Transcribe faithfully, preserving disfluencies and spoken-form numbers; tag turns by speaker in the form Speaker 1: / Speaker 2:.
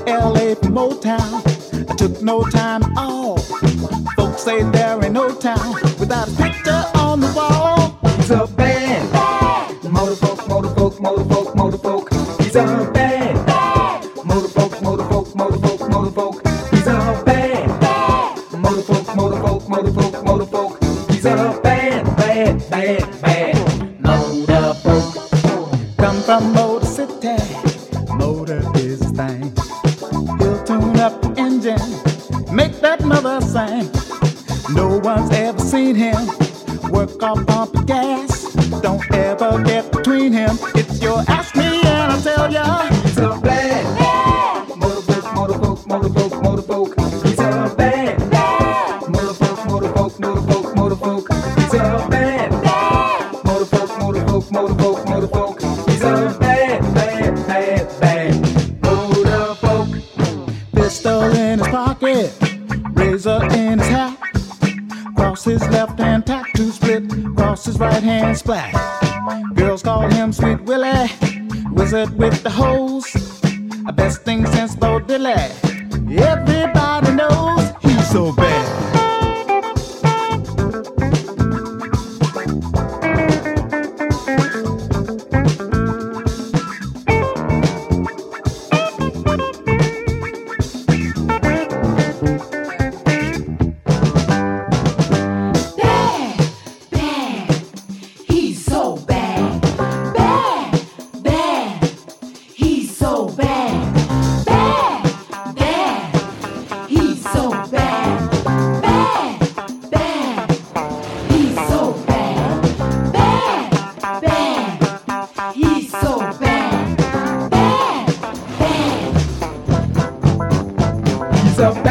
Speaker 1: L A from Motown. I took no time at all. Folks say there ain't no town without a picture on the wall. He's a bad, bad. Motor folk, motor folk, motor folk, motor folk. He's a bad, bad. Motor folk, motor folk, motor folk, motor folk. He's a bad, bad. Motor folk, motor folk, motor folk, motor folk. He's a bad, bad, bad, bad. Motor folk. Come from Motor City. Motor is his thing. He'll tune up the engine, make that mother sing. No one's ever seen him work off pump of gas. Don't ever get between him. It's your ask me and I'll tell ya. He's a bad, bad. Motor folk, motor folk, motor folk, motor folk. He's a bad, bad. Motor folk, motor folk, motor folk, motor folk. He's a bad, bad. Motor folk, motor folk, motor folk, motor folk. He's a bad, bad, bad, bad. Motor folk. Pistol in his pocket, razor in his hat. Cross his left hand tattoo split, cross his right hand splat. Girls call him Sweet Willie, wizard with the hose. Best thing since Bo Diddley. Everybody knows he's so bad. So